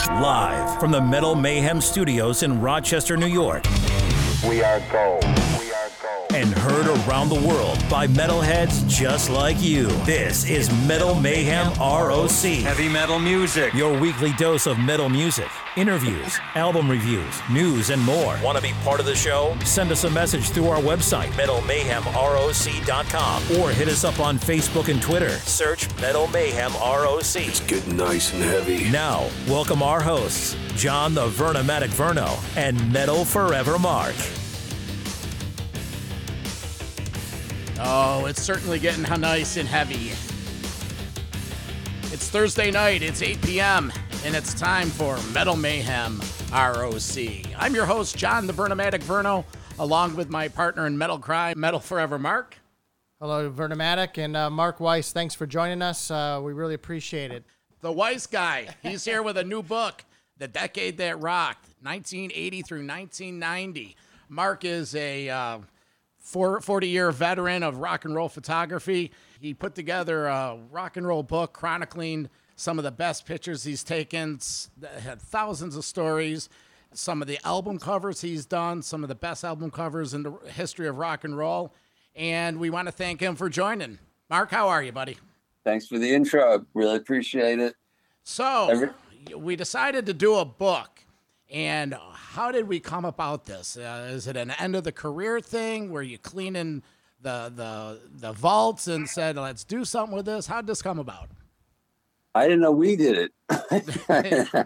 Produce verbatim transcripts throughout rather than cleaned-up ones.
Live from the Metal Mayhem Studios in Rochester, New York. We are gold. We are gold. And heard around the world by metalheads just like you. This is Metal Mayhem R O C. Heavy metal music. Your weekly dose of metal music, interviews, album reviews, news, and more. Want to be part of the show? Send us a message through our website, metal mayhem R O C dot com, or hit us up on Facebook and Twitter. Search Metal Mayhem R O C. It's getting nice and heavy. Now, welcome our hosts, John the Vernomatic Verno and Metal Forever Mark. Oh, it's certainly getting nice and heavy. It's Thursday night, it's eight p.m., and it's time for Metal Mayhem R O C. I'm your host, John the Vernomatic Verno, along with my partner in Metal Cry, Metal Forever Mark. Hello, Vernomatic, and uh, Mark Weiss, thanks for joining us. Uh, we really appreciate it. The Weiss guy, he's here with a new book, The Decade That Rocked, nineteen eighty through nineteen ninety. Mark is a uh, forty-year veteran of rock and roll photography. He put together a rock and roll book chronicling some of the best pictures he's taken, that had thousands of stories, some of the album covers he's done, some of the best album covers in the history of rock and roll. And we want to thank him for joining. Mark, how are you, buddy? Thanks for the intro. Really appreciate it. So Every- we decided to do a book. And how did we come about this? Uh, is it an end of the career thing where you cleaning the the the vaults and said, let's do something with this? How did this come about? I didn't know we did it.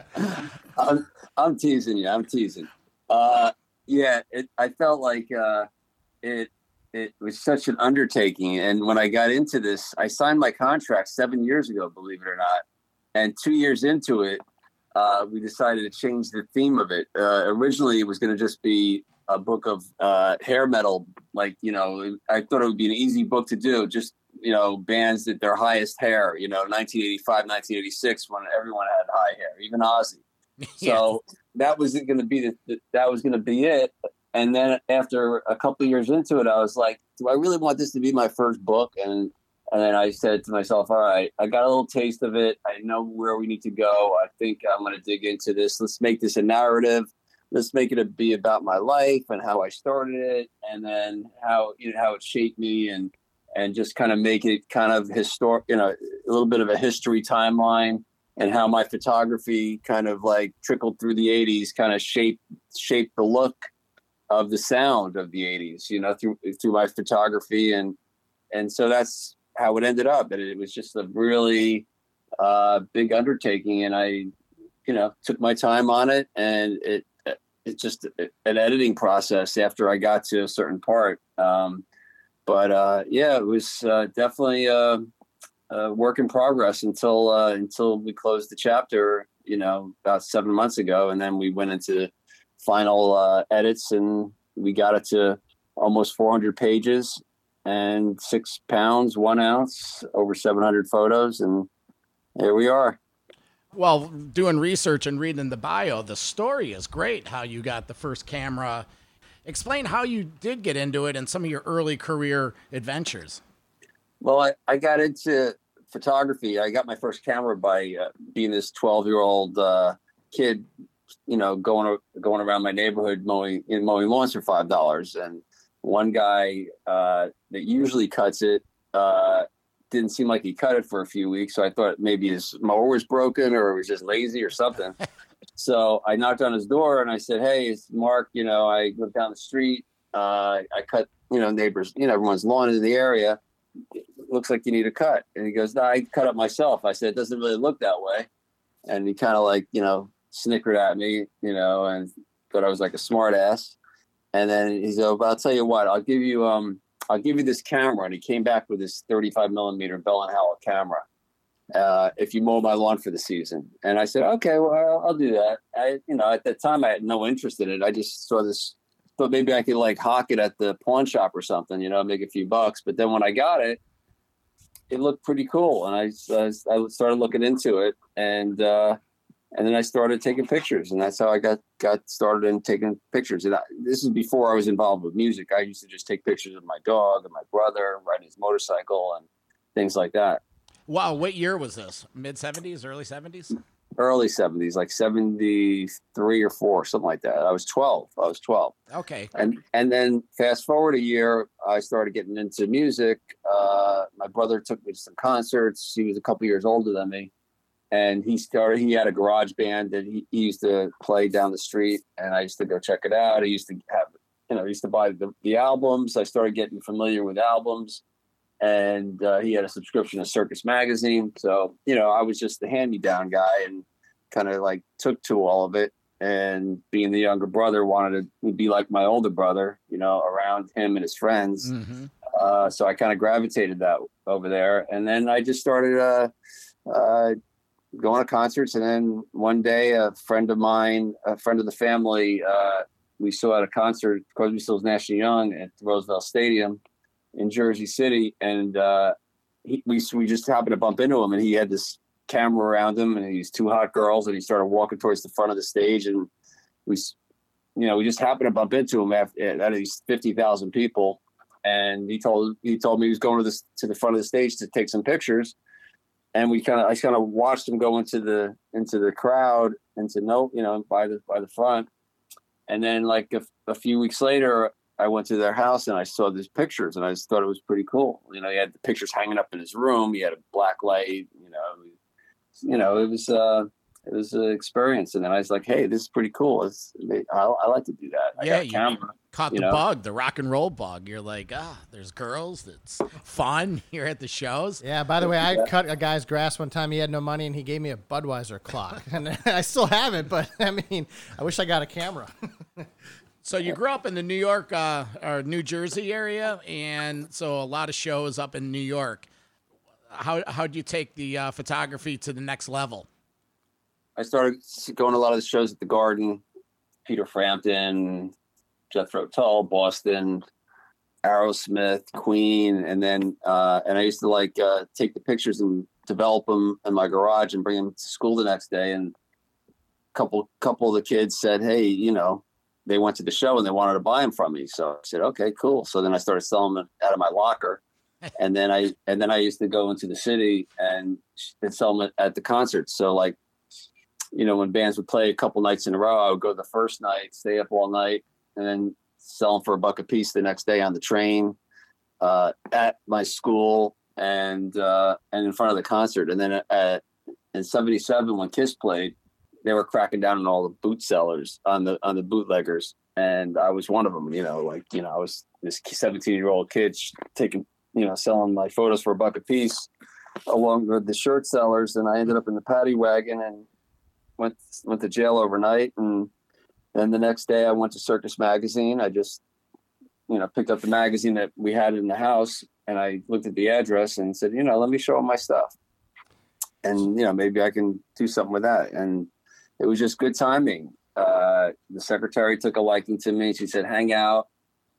I'm, I'm teasing you. I'm teasing. Uh, yeah, it, I felt like uh, it it was such an undertaking. And when I got into this, I signed my contract seven years ago, believe it or not. And two years into it, Uh, we decided to change the theme of it. Uh, originally, it was going to just be a book of uh, hair metal. Like, you know, I thought it would be an easy book to do. Just, you know, bands at their highest hair, you know, nineteen eighty-five, nineteen eighty-six, when everyone had high hair, even Ozzy. Yeah. So that was going to be the, that was going to be it. And then after a couple of years into it, I was like, do I really want this to be my first book? And And then I said to myself, all right, I got a little taste of it. I know where we need to go. I think I'm going to dig into this. Let's make this a narrative. Let's make it a, be about my life and how I started it, and then how, you know, how it shaped me, and and just kind of make it kind of historic, you know, a little bit of a history timeline, and how my photography kind of like trickled through the eighties, kind of shaped shaped the look of the sound of the eighties, you know, through through my photography, and and so that's how it ended up. And it was just a really uh, big undertaking. And I, you know, took my time on it, and it, it's just an editing process after I got to a certain part. Um, but uh, yeah, it was uh, definitely a, a work in progress until, uh, until we closed the chapter, you know, about seven months ago. And then we went into final uh, edits, and we got it to almost four hundred pages. And six pounds, one ounce, over seven hundred photos. And here we are. Well, doing research and reading the bio, the story is great, how you got the first camera. Explain how you did get into it and some of your early career adventures. Well, I, I got into photography. I got my first camera by uh, being this twelve-year-old uh, kid, you know, going going around my neighborhood mowing, mowing lawns for five dollars. And one guy uh, that usually cuts it uh, didn't seem like he cut it for a few weeks. So I thought maybe his mower was broken, or it was just lazy or something. So I knocked on his door and I said, hey, it's Mark. You know, I live down the street. Uh, I cut, you know, neighbors, you know, everyone's lawn in the area. It looks like you need a cut. And he goes, no, I cut it myself. I said, it doesn't really look that way. And he kind of like, you know, snickered at me, you know, and thought I was like a smart ass. And then he said, well, I'll tell you what, I'll give you, um, I'll give you this camera. And he came back with this thirty-five millimeter Bell and Howell camera. Uh, if you mow my lawn for the season. And I said, okay, well, I'll, I'll do that. I, you know, at that time I had no interest in it. I just saw this, thought maybe I could like hawk it at the pawn shop or something, you know, make a few bucks. But then when I got it, it looked pretty cool. And I, I, I started looking into it, and, uh, And then I started taking pictures, and that's how I got, got started in taking pictures. And I, this is before I was involved with music. I used to just take pictures of my dog and my brother riding his motorcycle and things like that. Wow. What year was this? Mid seventies, early seventies? early seventies, like seventy-three or four, something like that. I was twelve. I was twelve. Okay. And and then fast forward a year, I started getting into music. Uh, my brother took me to some concerts. He was a couple years older than me. And he started, he had a garage band that he, he used to play down the street. And I used to go check it out. I used to have, you know, I used to buy the, the albums. I started getting familiar with albums. And uh, he had a subscription to Circus Magazine. So, you know, I was just the hand-me-down guy and kind of like took to all of it. And being the younger brother, wanted to be like my older brother, you know, around him and his friends. Mm-hmm. Uh, so I kind of gravitated that over there. And then I just started uh, uh, going to concerts. And then one day, a friend of mine, a friend of the family, uh, we saw at a concert, Crosby, Stills, Nash and Young at the Roosevelt Stadium in Jersey City, and uh, he, we we just happened to bump into him, and he had this camera around him, and these two hot girls, and he started walking towards the front of the stage, and we, you know, we just happened to bump into him after at these fifty thousand people, and he told he told me he was going to this to the front of the stage to take some pictures, and we kind of I kind of watched him go into the into the crowd, into no, you know, by the by the front, and then like a, a few weeks later, I went to their house and I saw these pictures, and I just thought it was pretty cool. You know, he had the pictures hanging up in his room. He had a black light. You know, you know, it was uh, it was an experience. And then I was like, hey, this is pretty cool. It's, I, I like to do that. I yeah, got a camera, you caught you the know? bug, the rock and roll bug. You're like, ah, there's girls. It's fun here at the shows. Yeah. By the way, I Yeah. cut a guy's grass one time. He had no money, and he gave me a Budweiser clock, and I still have it. But I mean, I wish I got a camera. So you grew up in the New York uh, or New Jersey area, and so a lot of shows up in New York. How how'd you take the uh, photography to the next level? I started going to a lot of the shows at the Garden, Peter Frampton, Jethro Tull, Boston, Aerosmith, Queen, and then uh, and I used to like uh, take the pictures and develop them in my garage and bring them to school the next day. And a couple couple of the kids said, "Hey, you know." They went to the show and they wanted to buy them from me. So I said, okay, cool. So then I started selling them out of my locker. And then I, and then I used to go into the city and, and sell them at the concerts. So like, you know, when bands would play a couple nights in a row, I would go the first night, stay up all night, and then sell them for a buck a piece the next day on the train, uh, at my school and, uh, and in front of the concert. And then at, in seventy-seven, when Kiss played, they were cracking down on all the boot sellers, on the on the bootleggers, and I was one of them. You know, like you know, I was this seventeen-year-old kid taking, you know, selling my photos for a buck a piece, along with the shirt sellers, and I ended up in the paddy wagon and went went to jail overnight. And then the next day, I went to Circus Magazine. I just, you know, picked up the magazine that we had in the house, and I looked at the address and said, you know, let me show them my stuff, and you know, maybe I can do something with that. And it was just good timing. Uh, the secretary took a liking to me. She said, hang out.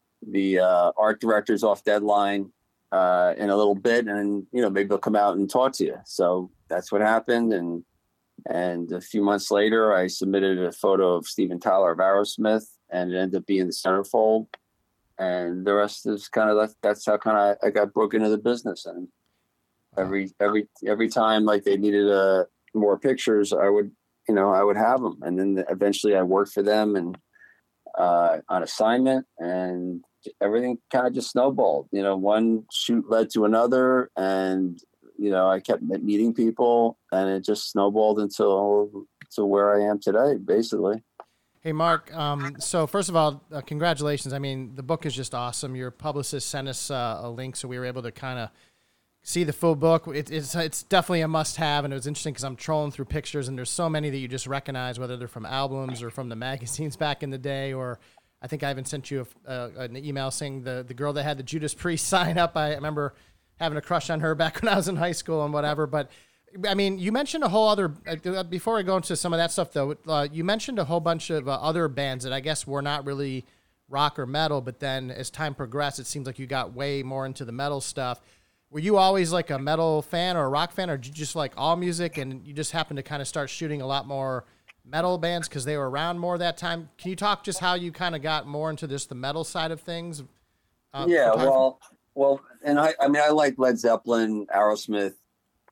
The uh, art director's off deadline uh, in a little bit, and, you know, maybe they'll come out and talk to you. So that's what happened. And and a few months later, I submitted a photo of Steven Tyler of Aerosmith, and it ended up being the centerfold. And the rest is kind of, that, that's how kind of I got broken into the business. And every, every, every time like they needed uh, more pictures, I would, you know, I would have them. And then eventually I worked for them and uh, on assignment, and everything kind of just snowballed. You know, one shoot led to another, and, you know, I kept meeting people, and it just snowballed until to where I am today, basically. Hey, Mark. Um, so first of all, uh, congratulations. I mean, the book is just awesome. Your publicist sent us uh, a link, so we were able to kind of see the full book. It, it's it's definitely a must-have, and it was interesting because I'm trolling through pictures, and there's so many that you just recognize, whether they're from albums or from the magazines back in the day, or I think I even sent you a, a, an email saying the, the girl that had the Judas Priest sign up. I remember having a crush on her back when I was in high school and whatever. But, I mean, you mentioned a whole other uh, – before I go into some of that stuff, though, uh, you mentioned a whole bunch of uh, other bands that I guess were not really rock or metal, but then as time progressed, it seems like you got way more into the metal stuff. Were you always like a metal fan or a rock fan, or did you just like all music and you just happened to kind of start shooting a lot more metal bands because they were around more that time? Can you talk just how you kind of got more into this, the metal side of things? Uh, yeah, well, well, and I, I mean, I like Led Zeppelin, Aerosmith,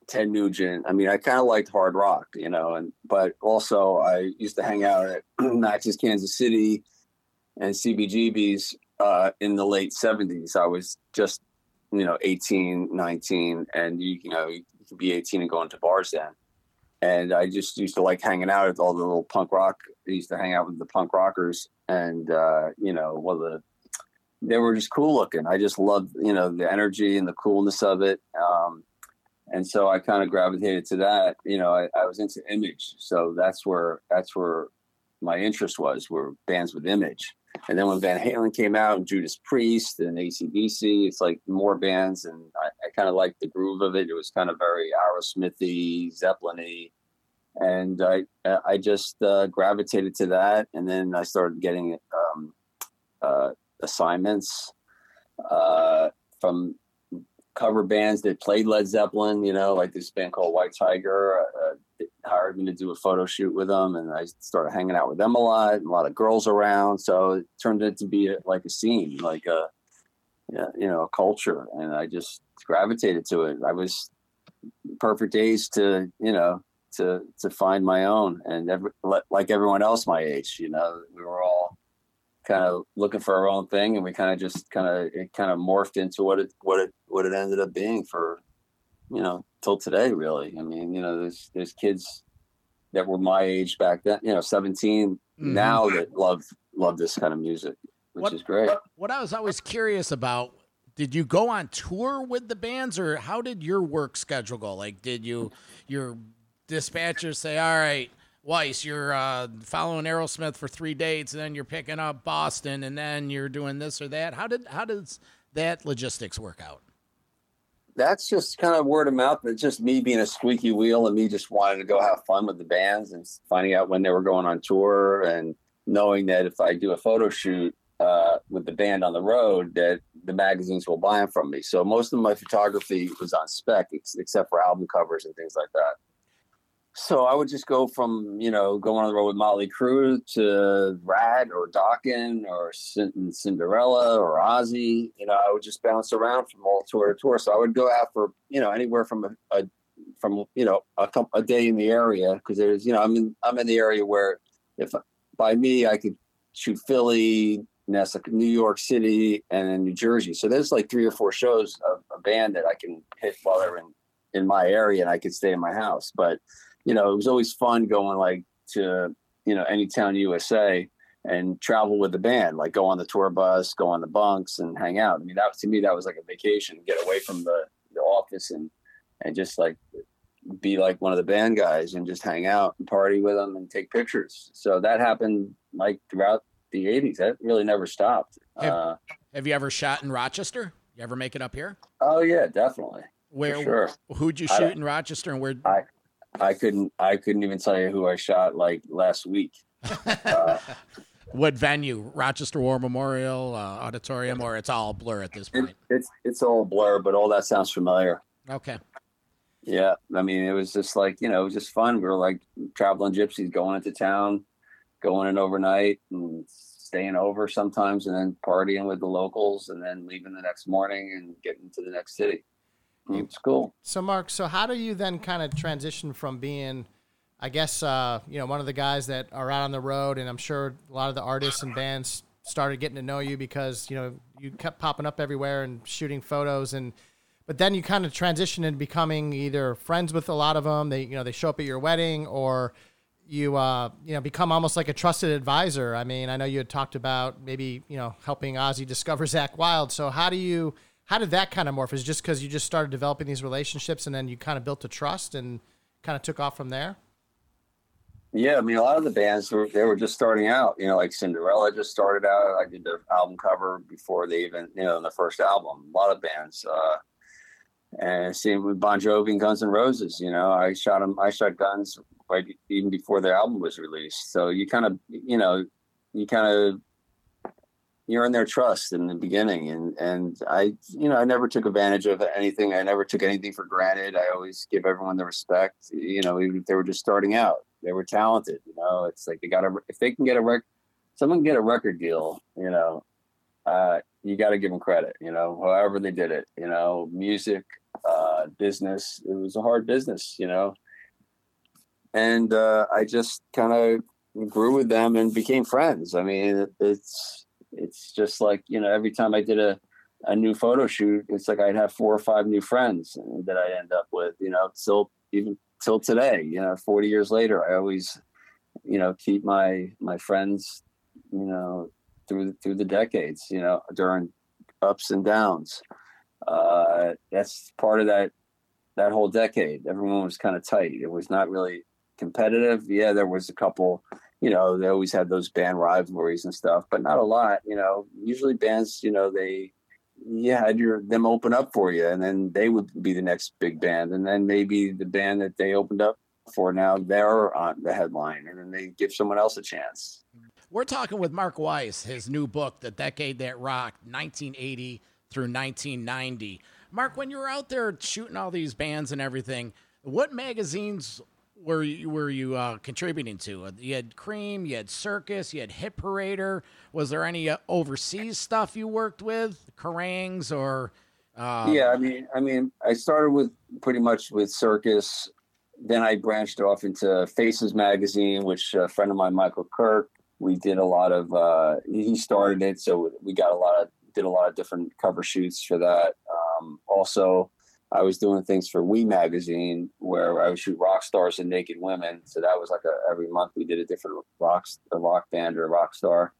Ted Nugent. I mean, I kind of liked hard rock, you know, and but also I used to hang out at Max's Kansas City and C B G B's uh, in the late seventies. I was just, you know, eighteen, nineteen, and you, you know, you could be eighteen and go into bars then. And I just used to like hanging out with all the little punk rock. I used to hang out with the punk rockers, and uh, you know, well, the they were just cool looking. I just loved, you know, the energy and the coolness of it. Um, And so I kind of gravitated to that. You know, I, I was into image. So that's where that's where my interest was, were bands with image. And then when Van Halen came out and Judas Priest and A C D C, it's like more bands. And I, I kind of liked the groove of it. It was kind of very Aerosmithy, Zeppelin-y. And I I just uh, gravitated to that. And then I started getting um, uh, assignments uh, from cover bands that played Led Zeppelin, you know, like this band called White Tiger, uh, hired me to do a photo shoot with them. And I started hanging out with them a lot, a lot of girls around. So it turned into be a, like a scene, like a, you know, a culture. And I just gravitated to it. I was perfect age to, you know, to, to find my own, and every, like everyone else my age, you know, we were all kind of looking for our own thing, and we kind of just kind of it kind of morphed into what it what it what it ended up being for, you know, till today. Really, I mean, you know, there's there's kids that were my age back then, you know, seventeen mm-hmm. now that love love this kind of music, which what, is great. What I was always curious about: did you go on tour with the bands, or how did your work schedule go? Like, did you your dispatcher say, "All right, Weiss, you're uh, following Aerosmith for three dates, and then you're picking up Boston, and then you're doing this or that"? How did how does that logistics work out? That's just kind of word of mouth. It's just me being a squeaky wheel and me just wanting to go have fun with the bands and finding out when they were going on tour, and knowing that if I do a photo shoot uh, with the band on the road, that the magazines will buy them from me. So most of my photography was on spec, ex- except for album covers and things like that. So I would just go from, you know, going on the road with Motley Crue to Rad or Dokken or Cinderella or Ozzy. You know, I would just bounce around from all tour to tour. So I would go out for, you know, anywhere from a, a from, you know, a, a day in the area, because there's, you know, I'm in, I'm in the area where if by me, I could shoot Philly, New York City, and then New Jersey. So there's like three or four shows of a band that I can hit while they're in, in my area, and I could stay in my house. But you know, it was always fun going like to, you know, any town U S A and travel with the band, like go on the tour bus, go on the bunks and hang out. I mean, that was, to me, that was like a vacation, get away from the, the office and, and just like be like one of the band guys and just hang out and party with them and take pictures. So that happened like throughout the eighties. That really never stopped. Have, uh, have you ever shot in Rochester? You ever make it up here? Oh yeah, definitely. Where, sure. Who'd you shoot in Rochester, and where? I, I couldn't. I couldn't even tell you who I shot like last week. Uh, what venue? Rochester War Memorial uh, Auditorium, or it's all blur at this point? It, it's it's all blur, but all that sounds familiar. Okay. Yeah, I mean, it was just like, you know, it was just fun. We were like traveling gypsies, going into town, going in overnight, and staying over sometimes, and then partying with the locals, and then leaving the next morning and getting to the next city. It's cool. So, Mark, so how do you then kind of transition from being, I guess, uh, you know, one of the guys that are out on the road, and I'm sure a lot of the artists and bands started getting to know you because, you know, you kept popping up everywhere and shooting photos, and but then you kind of transition into becoming either friends with a lot of them. They, you know, they show up at your wedding, or you, uh, you know, become almost like a trusted advisor. I mean, I know you had talked about maybe, you know, helping Ozzy discover Zakk Wylde. So how do you... How did that kind of morph? Is it just because you just started developing these relationships and then you kind of built a trust and kind of took off from there? Yeah, I mean, a lot of the bands, were they were just starting out, you know, like Cinderella just started out. I did their album cover before they even, you know, in the first album. A lot of bands. Uh, and same with Bon Jovi and Guns N' Roses, you know, I shot them, I shot Guns right even before their album was released. So you kind of, you know, you kind of, you're in their trust in the beginning. And, and I, you know, I never took advantage of anything. I never took anything for granted. I always give everyone the respect, you know, even if they were just starting out, they were talented, you know, it's like they got to, if they can get a rec, someone can get a record deal, you know, uh, you got to give them credit, you know, however they did it, you know, music, uh, business. It was a hard business, you know. And uh, I just kind of grew with them and became friends. I mean, it, it's it's just like, you know, every time I did a, a new photo shoot, it's like I'd have four or five new friends that I end up with, you know, still even till today, you know, forty years later, I always, you know, keep my my friends, you know, through through the decades, you know, during ups and downs. Uh, that's part of that that whole decade. Everyone was kind of tight. It was not really competitive. Yeah, there was a couple, you know, they always had those band rivalries and stuff, but not a lot. You know, usually bands, you know, they you had your them open up for you, and then they would be the next big band, and then maybe the band that they opened up for, now they're on the headline, and then they give someone else a chance. We're talking with Mark Weiss, his new book, The Decade That Rocked, nineteen eighty through nineteen ninety. Mark, when you were out there shooting all these bands and everything, what magazines were you, were you uh, contributing to? You had Cream, you had Circus, you had Hit Parader. Was there any uh, overseas stuff you worked with, Kerrangs or? Uh... Yeah, I mean, I mean, I started with pretty much with Circus. Then I branched off into Faces magazine, which a friend of mine, Michael Kirk, we did a lot of. Uh, he started it, so we got a lot of did a lot of different cover shoots for that. Um, also, I was doing things for We magazine, where I would shoot rock stars and naked women. So that was like a, every month we did a different rock a rock band or a rock star,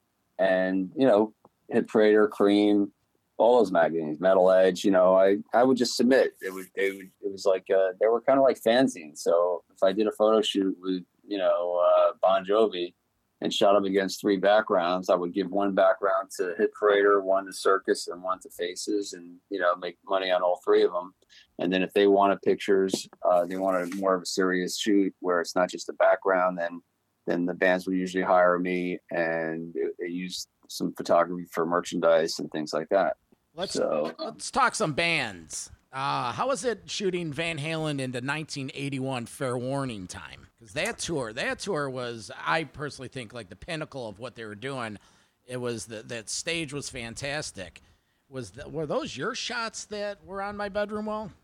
and you know, Hit Parader, Cream, all those magazines, Metal Edge. You know, I I would just submit. It would it would it was like uh, they were kind of like fanzines. So if I did a photo shoot with you know uh, Bon Jovi and shot them against three backgrounds, I would give one background to Hit Parader, one to Circus, and one to Faces, and you know, make money on all three of them. And then if they wanted pictures, uh, they wanted more of a serious shoot where it's not just a background, then then the bands would usually hire me, and they use some photography for merchandise and things like that. Let's so, let's talk some bands. Uh, how was it shooting Van Halen into nineteen eighty-one Fair Warning time? Because that tour, that tour was, I personally think, like the pinnacle of what they were doing. It was the, that stage was fantastic. Was the, were those your shots that were on my bedroom wall?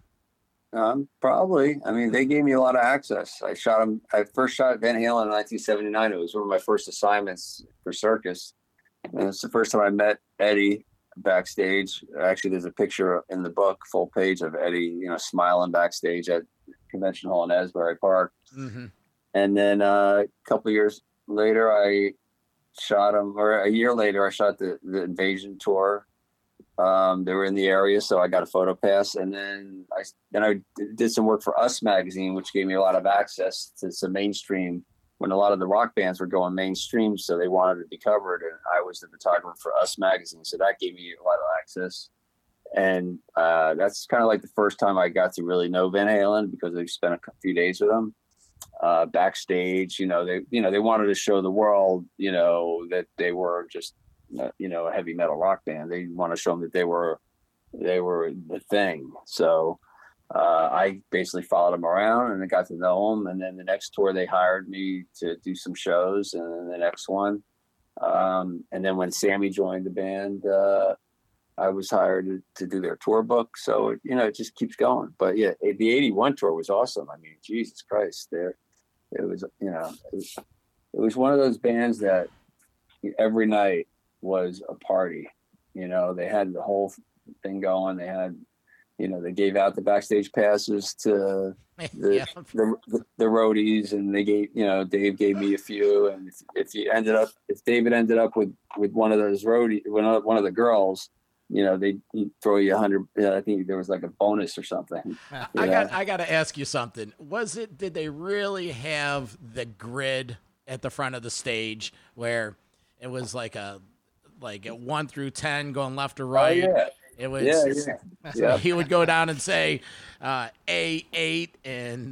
Um, probably. I mean, they gave me a lot of access. I shot them. I first shot Van Halen in nineteen seventy-nine. It was one of my first assignments for Circus, and it's the first time I met Eddie backstage. Actually, there's a picture in the book, full page of Eddie, you know, smiling backstage at Convention Hall in Asbury Park. Mm-hmm. And then uh, a couple of years later, I shot him, or a year later, I shot the, the Invasion tour. Um, they were in the area, so I got a photo pass. And then I then I did some work for Us magazine, which gave me a lot of access to some mainstream, when a lot of the rock bands were going mainstream, so they wanted to be covered, and I was the photographer for Us magazine, so that gave me a lot of access. And uh, that's kind of like the first time I got to really know Van Halen, because I spent a few days with them uh, backstage. You know, they you know they wanted to show the world, you know, that they were just you know a heavy metal rock band. They want to show them that they were they were the thing. So. Uh, I basically followed them around and I got to know them. And then the next tour, they hired me to do some shows. And then the next one. Um, and then when Sammy joined the band, uh, I was hired to, to do their tour book. So, you know, it just keeps going. But yeah, the eighty-one tour was awesome. I mean, Jesus Christ, there, it was, you know, it was, it was one of those bands that every night was a party. You know, they had the whole thing going. They had, You know, they gave out the backstage passes to the, yeah. the, the the roadies, and they gave, you know, Dave gave me a few. And if, if you ended up, if David ended up with, with one of those roadies, one of, one of the girls, you know, they'd throw you a hundred. Uh, I think there was like a bonus or something. I know? got, I got to ask you something. Was it? Did they really have the grid at the front of the stage where it was like a, like a one through ten going left or right? Oh, yeah. It was, yeah, yeah. So yeah. he would go down and say uh, A eight and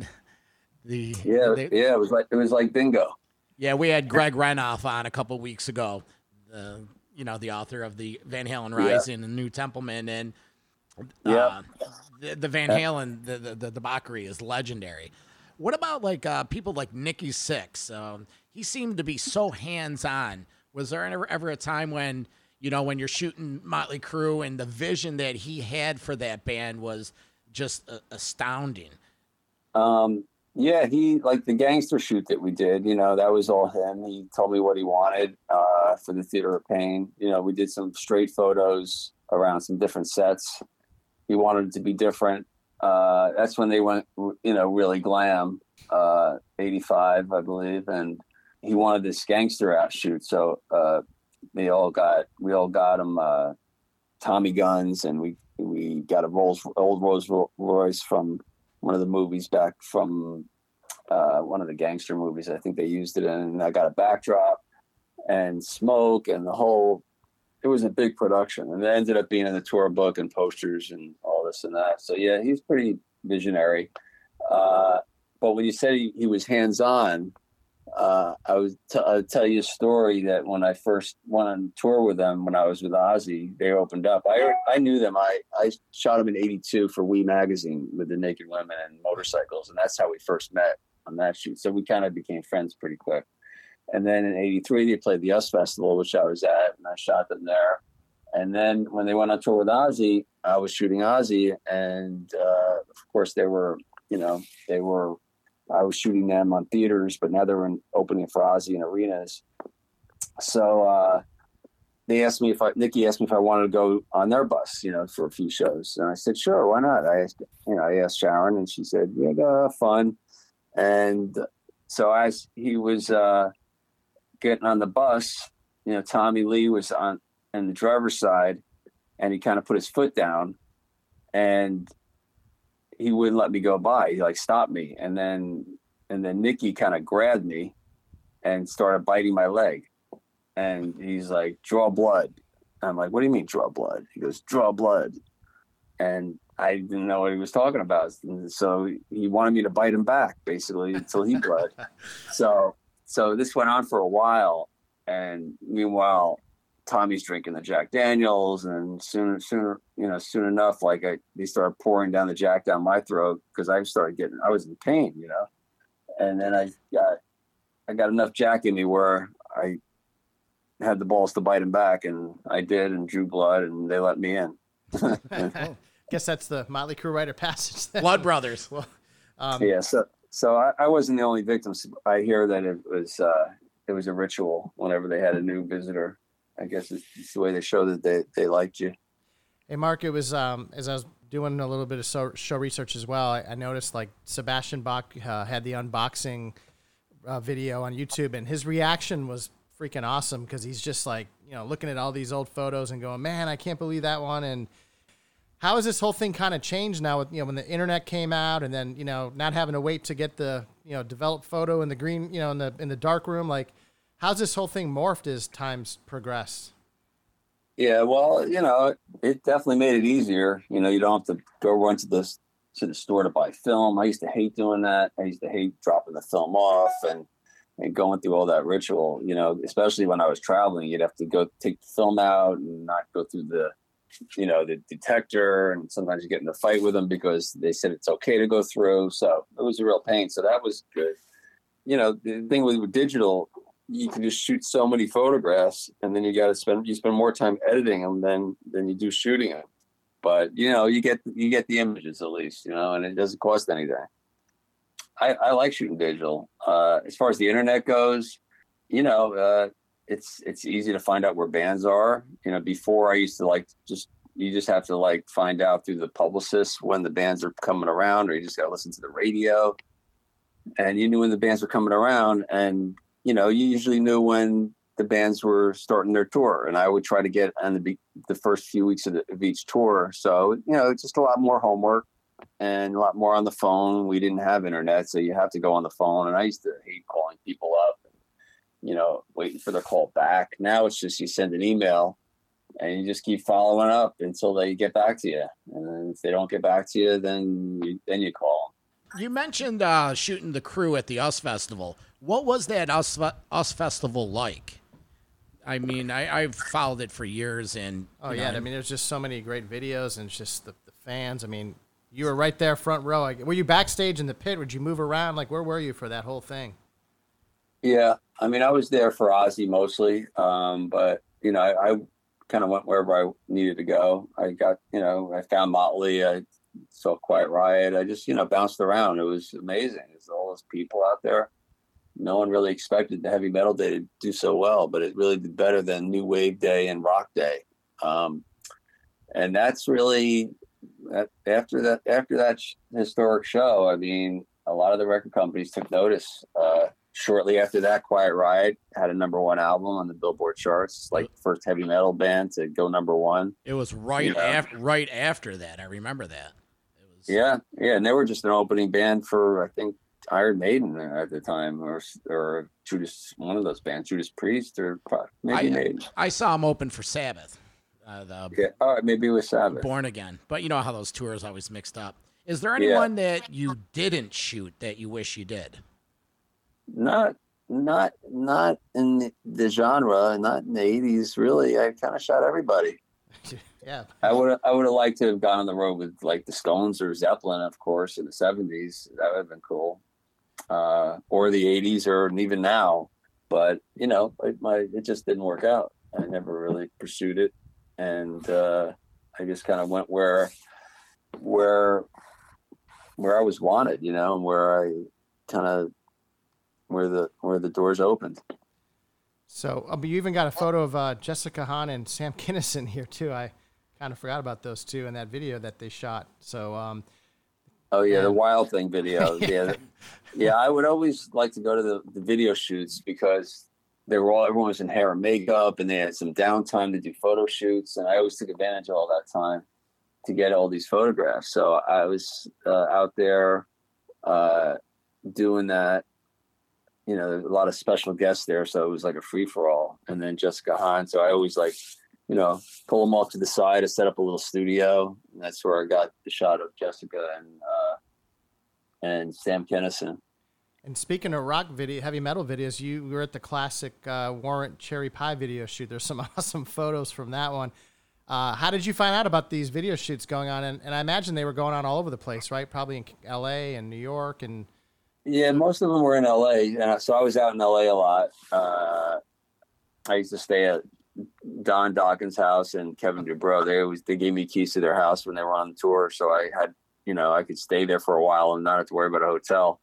the yeah they, yeah it was like it was like bingo. Yeah, we had Greg Renoff on a couple weeks ago, uh, you know, the author of the Van Halen Rising yeah. and New Templeman, and uh, yeah. the, the Van Halen the, the the debauchery is legendary. What about like uh, people like Nikki Sixx? Um, he seemed to be so hands on. Was there ever ever a time when, you know, when you're shooting Motley Crue and the vision that he had for that band was just uh, astounding. Um, yeah, he like the gangster shoot that we did, you know, that was all him. He told me what he wanted uh, for the Theater of Pain. You know, we did some straight photos around some different sets. He wanted it to be different. Uh, that's when they went, you know, really glam, uh, eighty-five, I believe. And he wanted this gangster out shoot. So uh, they all got, we all got him uh, Tommy guns, and we, we got a Rolls, old Rolls Royce from one of the movies back from uh, one of the gangster movies. I think they used it in, and I got a backdrop and smoke and the whole, it was a big production, and it ended up being in the tour book and posters and all this and that. So yeah, he's pretty visionary. Uh, but when you said he, he was hands-on, uh, I was t- I'll tell you a story that when I first went on tour with them, when I was with Ozzy, they opened up. I I knew them. I, I shot them in eighty-two for Wee Magazine with the naked women and motorcycles, and that's how we first met on that shoot. So we kind of became friends pretty quick. And then in eighty-three, they played the U S Festival, which I was at, and I shot them there. And then when they went on tour with Ozzy, I was shooting Ozzy, and uh, of course they were, you know, they were. I was shooting them on theaters, but now they're in opening for Ozzy in arenas. So uh, they asked me if I, Nikki asked me if I wanted to go on their bus, you know, for a few shows. And I said, sure, why not? I asked, you know, I asked Sharon, and she said, yeah, go, fun. And so as he was uh, getting on the bus, you know, Tommy Lee was on, on the driver's side, and he kind of put his foot down, and he wouldn't let me go by. He like stopped me. And then, and then Nikki kind of grabbed me and started biting my leg. And he's like, draw blood. I'm like, what do you mean draw blood? He goes, draw blood. And I didn't know what he was talking about. And so he wanted me to bite him back basically until he bled. so, so this went on for a while. And meanwhile, Tommy's drinking the Jack Daniels, and soon, sooner, you know, soon enough, like I, they started pouring down the Jack down my throat because I started getting, I was in pain, you know, and then I got, I got enough Jack in me where I had the balls to bite him back, and I did, and drew blood, and they let me in. Guess that's the Motley Crue rite of passage. Then. Blood Brothers. Well, um, yeah, so so I, I wasn't the only victim. I hear that it was uh, it was a ritual whenever they had a new visitor. I guess it's, it's the way they show that they, they liked you. Hey, Mark, it was, um, as I was doing a little bit of so, show research as well, I, I noticed, like, Sebastian Bach uh, had the unboxing uh, video on YouTube, and his reaction was freaking awesome because he's just, like, you know, looking at all these old photos and going, man, I can't believe that one. And how has this whole thing kind of changed now with, you know, when the internet came out, and then, you know, not having to wait to get the, you know, developed photo in the green, you know, in the in the dark room, like, how's this whole thing morphed as time's progressed? Yeah, well, you know, it definitely made it easier. You know, you don't have to go run to the to the store to buy film. I used to hate doing that. I used to hate dropping the film off and and going through all that ritual. You know, especially when I was traveling, you'd have to go take the film out and not go through the, you know, the detector. And sometimes you get in a fight with them because they said it's okay to go through. So it was a real pain. So that was good. You know, the thing with, with digital, you can just shoot so many photographs, and then you got to spend you spend more time editing them than than you do shooting them. But you know, you get you get the images at least, you know, and it doesn't cost anything. I, I like shooting digital. Uh, as far as the internet goes, you know, uh, it's it's easy to find out where bands are. You know, before I used to like just you just have to like find out through the publicists when the bands are coming around, or you just got to listen to the radio, and you knew when the bands were coming around. And you know, you usually knew when the bands were starting their tour, and I would try to get on the the first few weeks of, the, of each tour. So, you know, it's just a lot more homework and a lot more on the phone. We didn't have internet, so you have to go on the phone. And I used to hate calling people up, and, you know, waiting for their call back. Now it's just you send an email and you just keep following up until they get back to you. And then if they don't get back to you, then you, then you call them. You mentioned uh, shooting the crew at the U S Festival. What was that U S, U S Festival like? I mean, I, I've followed it for years, and oh yeah, know, I mean, there's just so many great videos, and it's just the, the fans. I mean, you were right there, front row. Like, were you backstage in the pit? Would you move around? Like, where were you for that whole thing? Yeah, I mean, I was there for Ozzy mostly, um, but you know, I, I kind of went wherever I needed to go. I got, you know, I found Motley. I saw Quiet Riot. I just, you know, bounced around. It was amazing. There's all those people out there. No one really expected the Heavy Metal Day to do so well, but it really did better than New Wave Day and Rock Day. Um, and that's really after that after that historic show. I mean, a lot of the record companies took notice. Uh, shortly after that, Quiet Riot had a number one album on the Billboard charts. It's like the first heavy metal band to go number one. It was right you know? after right after that. I remember that. It was Yeah, yeah, and they were just an opening band for, I think, Iron Maiden at the time, or or Judas, one of those bands, Judas Priest, or maybe I, Maiden. I saw them open for Sabbath. Uh, the Yeah, all right, maybe it was Sabbath. Born Again, but you know how those tours always mixed up. Is there anyone Yeah. that you didn't shoot that you wish you did? Not, not, not in the genre, not in the eighties. Really, I kind of shot everybody. Yeah. I would, I would have liked to have gone on the road with like the Stones or Zeppelin, of course, in the seventies. That would have been cool, uh, or the eighties, or even now. But you know, it, my it just didn't work out. I never really pursued it, and uh, I just kind of went where, where, where I was wanted, you know, and where I kind of where the where the doors opened. So, uh, but you even got a photo of uh, Jessica Hahn and Sam Kinison here too. I kind of forgot about those two in that video that they shot. So, um, oh yeah, yeah. the Wild Thing video. yeah, yeah. I would always like to go to the, the video shoots because they were all everyone was in hair and makeup, and they had some downtime to do photo shoots, and I always took advantage of all that time to get all these photographs. So I was uh, out there uh, doing that. You know, a lot of special guests there, so it was like a free for all. And then Jessica Hahn, so I always like, you know, pull them off to the side to set up a little studio, and that's where I got the shot of Jessica and uh, and Sam Kinison. And speaking of rock video, heavy metal videos, you were at the classic uh, Warrant Cherry Pie video shoot. There's some awesome photos from that one. Uh, how did you find out about these video shoots going on? And, and I imagine they were going on all over the place, right? Probably in L A and New York and. Yeah, most of them were in L A, and so I was out in L A a lot. Uh, I used to stay at Don Dawkins' house and Kevin Dubrow. They always they gave me keys to their house when they were on the tour, so I had you know I could stay there for a while and not have to worry about a hotel.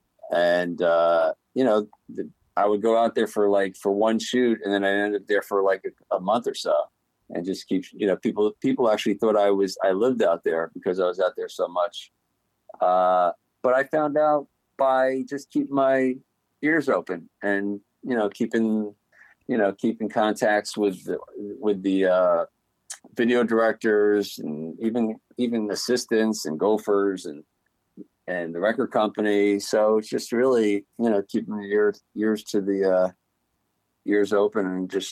And uh, you know, the, I would go out there for like for one shoot, and then I ended up there for like a, a month or so, and just keep you know people people actually thought I was I lived out there because I was out there so much. Uh, but I found out by just keeping my ears open and, you know, keeping, you know, keeping contacts with, the, with the uh, video directors and even, even assistants and gophers and, and the record company. So it's just really, you know, keeping your ears, ears to the uh, ears open and just,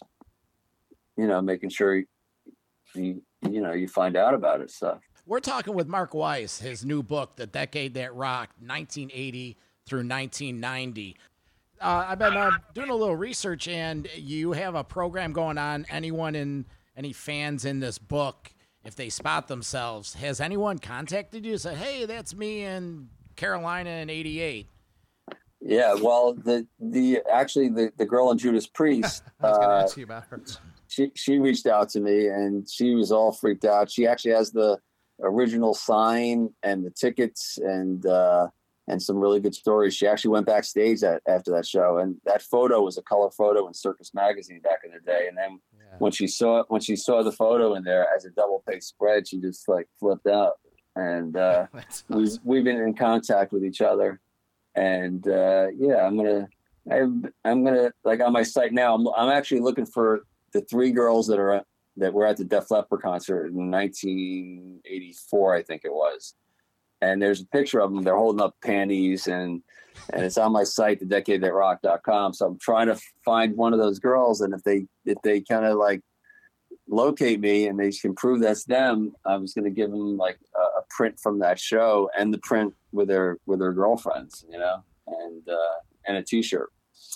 you know, making sure you, you, you know, you find out about it stuff. We're talking with Mark Weiss, his new book, The Decade That Rocked, nineteen eighty through nineteen ninety. Uh, I've been uh, doing a little research, and you have a program going on. Anyone in any fans in this book, if they spot themselves, has anyone contacted you and said, hey, that's me in Carolina in eighty-eight? Yeah, well, the the actually the, the girl in Judas Priest. I was going to uh, ask you about her. She she reached out to me, and she was all freaked out. She actually has the original sign and the tickets and uh, and some really good stories. She actually went backstage at, after that show, and that photo was a color photo in Circus Magazine back in the day. And then yeah. when she saw when she saw the photo in there as a double page spread, she just like flipped out. And uh, awesome. we've we've been in contact with each other. And uh, yeah, I'm gonna I'm I'm gonna like on my site now. I'm I'm actually looking for the three girls that are that were at the Def Leppard concert in nineteen eighty-four, I think it was. And there's a picture of them. They're holding up panties, and and it's on my site, the decade that rocked dot com. So I'm trying to find one of those girls, and if they if they kind of like locate me and they can prove that's them, I was going to give them like a, a print from that show and the print with their with their girlfriends, you know, and uh, and a T-shirt.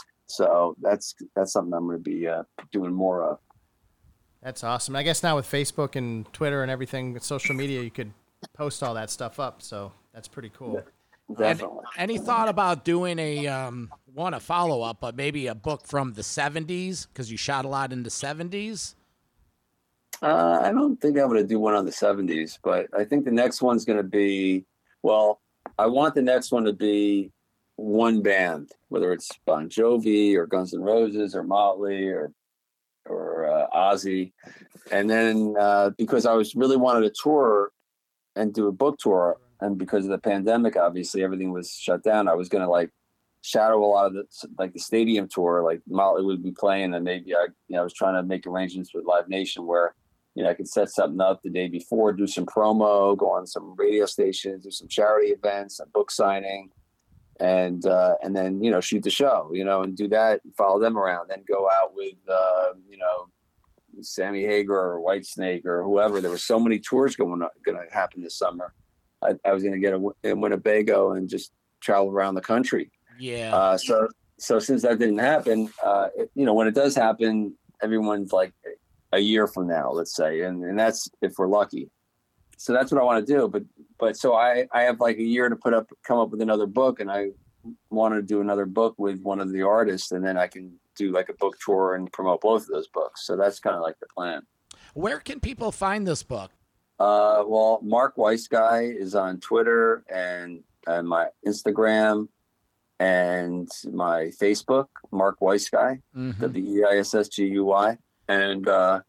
So that's that's something I'm going to be uh, doing more of. That's awesome. I guess now with Facebook and Twitter and everything, with social media, you could post all that stuff up. So that's pretty cool. Definitely. And, any thought about doing a um, one a follow up, but maybe a book from the seventies because you shot a lot in the seventies? Uh, I don't think I'm going to do one on the seventies, but I think the next one's going to be, well, I want the next one to be one band, whether it's Bon Jovi or Guns N' Roses or Motley or or uh, Ozzy. And then uh, because I was really wanted to tour and do a book tour, and because of the pandemic, obviously everything was shut down, I was going to like shadow a lot of the like the stadium tour, like Motley would be playing, and maybe I, you know, I was trying to make arrangements with Live Nation where, you know, I could set something up the day before, do some promo, go on some radio stations, do some charity events, a book signing, and uh, and then, you know, shoot the show, you know, and do that, and follow them around, then go out with, uh, you know, Sammy Hagar or Whitesnake or whoever. There were so many tours going going to happen this summer. I, I was going to get a, a Winnebago and just travel around the country. Yeah. Uh, so so since that didn't happen, uh, it, you know, when it does happen, everyone's like a year from now, let's say, and and that's if we're lucky. So that's what I want to do. But but so I I have like a year to put up come up with another book, and I want to do another book with one of the artists, and then I can do like a book tour and promote both of those books. So that's kind of like the plan. Where can people find this book? Uh, well, Mark Weissguy is on Twitter and, and my Instagram and my Facebook, Mark Weissguy, Mm-hmm. W E I S S G U Y. And, uh,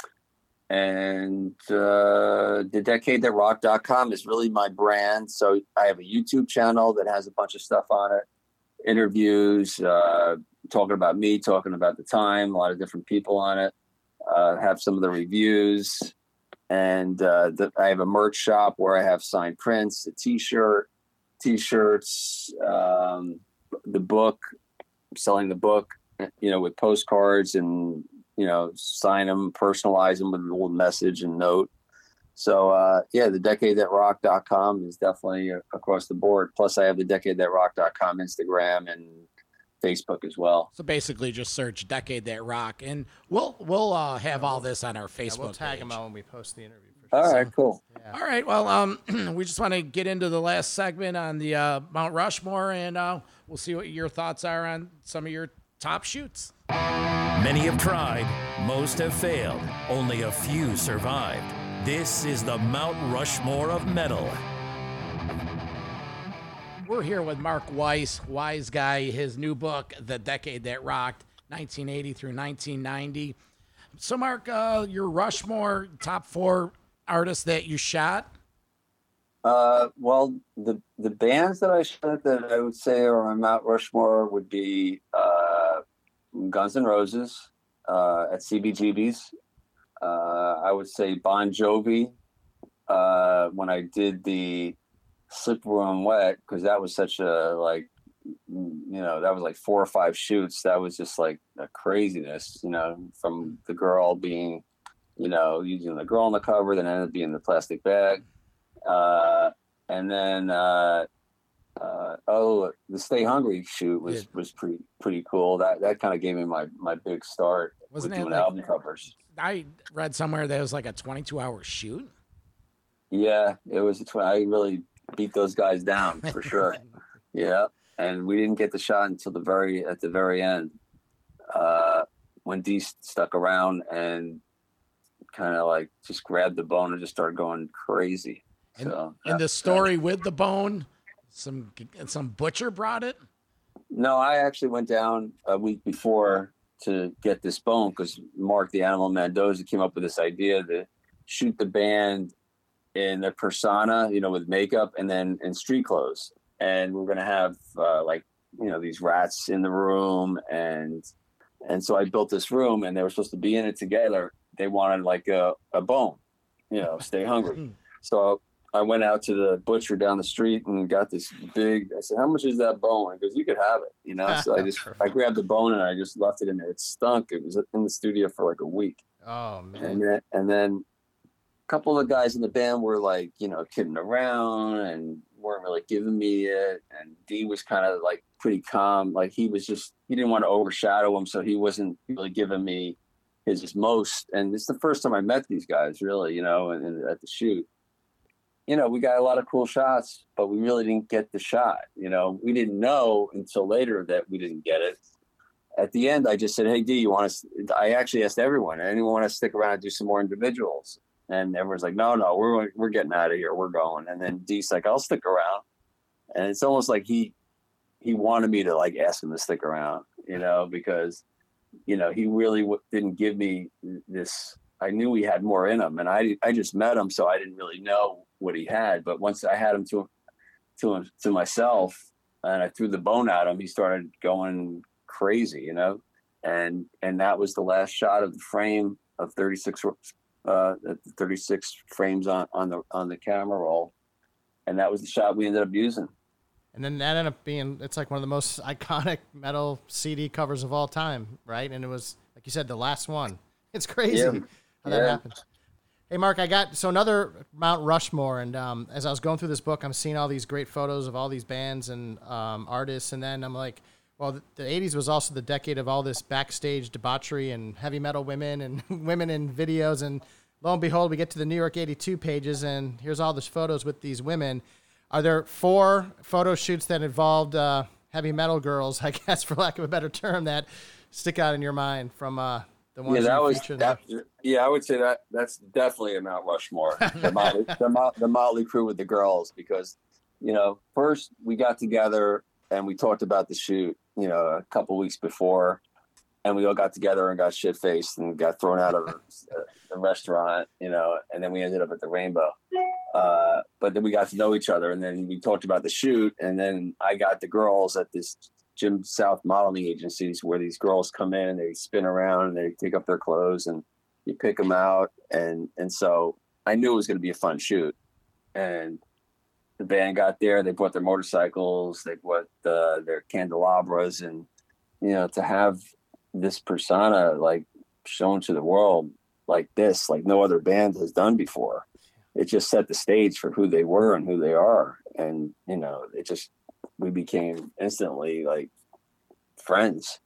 and uh, the decade that rock dot com is really my brand. So I have a YouTube channel that has a bunch of stuff on it, interviews, uh, talking about me, talking about the time, a lot of different people on it, uh, have some of the reviews. And uh, the, I have a merch shop where I have signed prints, a t-shirt, t-shirts, um, the book, selling the book, you know, with postcards and, you know, sign them, personalize them with a little message and note. So, uh, yeah, the decade that rock dot com is definitely uh, across the board. Plus, I have the decade that rock dot com Instagram and Facebook as well. So basically, just search "Decade That Rock," and we'll we'll uh, have all this on our Facebook. Yeah, we'll tag page. them out when we post the interview. For All sure. right, cool. Yeah. All right. Well, um, we just want to get into the last segment on the uh, Mount Rushmore, and uh, we'll see what your thoughts are on some of your top shoots. Many have tried, most have failed, only a few survived. This is the Mount Rushmore of metal. We're here with Mark Weiss, Wise Guy, his new book, The Decade That Rocked, nineteen eighty through nineteen ninety. So, Mark, uh, your Rushmore top four artists that you shot? Uh, well, the the bands that I shot that I would say are on Mount Rushmore would be uh, Guns N' Roses uh, at C B G B's. Uh, I would say Bon Jovi uh, when I did the Slippery When Wet, because that was such a like, you know, that was like four or five shoots. That was just like a craziness, you know, from the girl being, you know, using the girl on the cover, then ended up being the plastic bag. Uh, and then, uh, uh, oh, the Stay Hungry shoot was, Yeah. was pretty, pretty cool. That, that kind of gave me my, my big start Wasn't with it doing like- album covers. I read somewhere that it was like a twenty-two hour shoot. Yeah, it was, a tw- I really beat those guys down for sure. Yeah. And we didn't get the shot until the very, at the very end, uh, when Dee stuck around and kind of like just grabbed the bone and just started going crazy. And, So and that- the story with the bone, some some butcher brought it. No, I actually went down a week before to get this bone because Mark the Animal Mendoza came up with this idea to shoot the band in their persona, you know, with makeup and then in street clothes. And we're going to have uh, like, you know, these rats in the room. And, and so I built this room and they were supposed to be in it together. They wanted like a, a bone, you know, Stay Hungry. So I went out to the butcher down the street and got this big, I said, how much is that bone? He goes, you could have it, you know? So I just, I grabbed the bone and I just left it in there. It stunk. It was in the studio for like a week. Oh man. And then, and then a couple of guys in the band were like, you know, kidding around and weren't really giving me it. And Dee was kind of like pretty calm. Like he was just, he didn't want to overshadow him. So he wasn't really giving me his most. And it's the first time I met these guys really, you know, and, and at the shoot. You know, we got a lot of cool shots, but we really didn't get the shot. You know, we didn't know until later that we didn't get it. at the end, I just said, "Hey, D, you want to?" I actually asked everyone, "Anyone want to stick around and do some more individuals?" And everyone's like, "No, no, we're we're getting out of here. We're going." And then D's like, "I'll stick around." And it's almost like he he wanted me to like ask him to stick around, you know, because you know he really w- didn't give me this. I knew he had more in him, and I I just met him, so I didn't really know what he had. But once I had him to to him to myself, and I threw the bone at him, he started going crazy, you know. And and that was the last shot of the frame of thirty-six uh, thirty-six frames on on the on the camera roll, and that was the shot we ended up using. And then that ended up being, it's like one of the most iconic metal C D covers of all time, right? And it was, like you said, the last one. It's crazy Yeah. how Yeah. that happened. Hey, Mark, I got, so another Mount Rushmore, and um, as I was going through this book, I'm seeing all these great photos of all these bands and um, artists, and then I'm like, well, the, the eighties was also the decade of all this backstage debauchery and heavy metal women and women in videos, and lo and behold, we get to the New York eighty-two pages, and here's all these photos with these women. Are there four photo shoots that involved uh, heavy metal girls, I guess, for lack of a better term, that stick out in your mind from uh, the ones Yeah, that you was featured that, there? yeah, I would say that that's definitely a Mount Rushmore. The Motley, the, Mo- the Motley Crew with the girls, because you know, first we got together and we talked about the shoot, you know, a couple weeks before, and we all got together and got shit faced and got thrown out of the, the restaurant, you know, and then we ended up at the Rainbow. Uh, but then we got to know each other, and then we talked about the shoot, and then I got the girls at this Jim South modeling agencies where these girls come in and they spin around and they take up their clothes and you pick them out, and and so I knew it was going to be a fun shoot. And the band got there, they brought their motorcycles, they brought uh, their candelabras, and you know, to have this persona like shown to the world like this, like no other band has done before. It just set the stage for who they were and who they are. And, you know, it just, we became instantly like friends.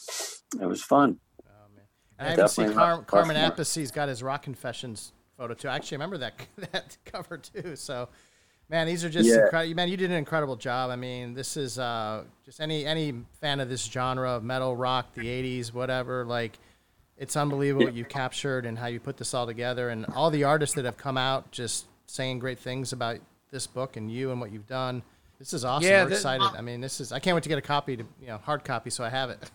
It was fun. Oh, man. And I even see Definitely Car- not Carmen Rushmore. Appice's got his Rock Confessions photo too. I actually remember that that cover too. So, man, these are just Yeah. incredible. Man, you did an incredible job. I mean, this is uh, just any any fan of this genre of metal, rock, the eighties, whatever. Like, it's unbelievable what you captured and how you put this all together, and all the artists that have come out just saying great things about this book and you and what you've done. This is awesome. Yeah, We're the- excited. I mean, this is. I can't wait to get a copy, to you know, hard copy, so I have it.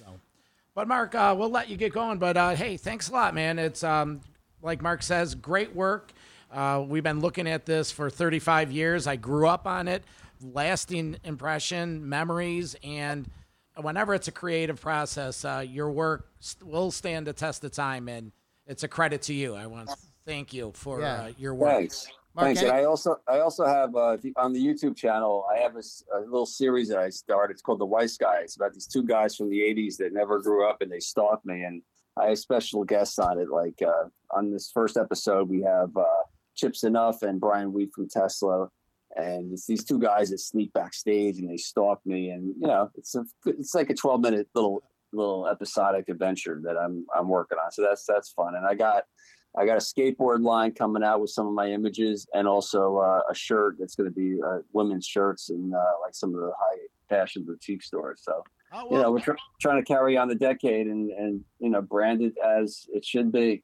But Mark, uh, we'll let you get going. But uh, hey, thanks a lot, man. It's um, like Mark says, great work. Uh, we've been looking at this for thirty-five years. I grew up on it. Lasting impression, memories, and whenever it's a creative process, uh, your work st- will stand the test of time, and it's a credit to you. I want to thank you for Yeah. uh, your work. Thanks. Mark, Thanks. any- And I also, I also have uh, the- on the YouTube channel, I have a, s- a little series that I started. It's called The Weiss Guy. It's about these two guys from the eighties that never grew up and they stalked me. And I have special guests on it. Like uh, on this first episode, we have uh, Chips Enough and Brian Wheat from Tesla. And it's these two guys that sneak backstage and they stalk me. And, you know, it's a, it's like a twelve minute little, little episodic adventure that I'm, I'm working on. So that's, that's fun. And I got, I got a skateboard line coming out with some of my images, and also uh, a shirt that's going to be uh, women's shirts and uh, like some of the high fashion boutique stores. So, Oh, you know, well, we're tr- trying to carry on the decade and, and, you know, brand it as it should be.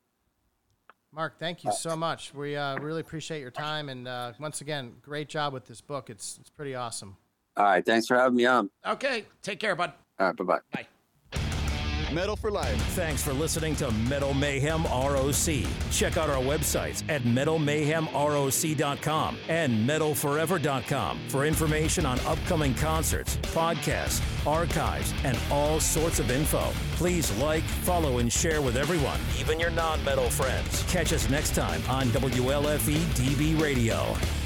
Mark, thank you so much. We uh, really appreciate your time, and uh, once again, great job with this book. It's it's pretty awesome. All right. Thanks for having me on. okay, take care, bud. All right. Bye-bye. Bye. Metal for Life. Thanks for listening to Metal Mayhem R O C. Check out our websites at metal mayhem R O C dot com and metal forever dot com for information on upcoming concerts, podcasts, archives, and all sorts of info. Please like, follow, and share with everyone, even your non-metal friends. Catch us next time on W L F E D B Radio.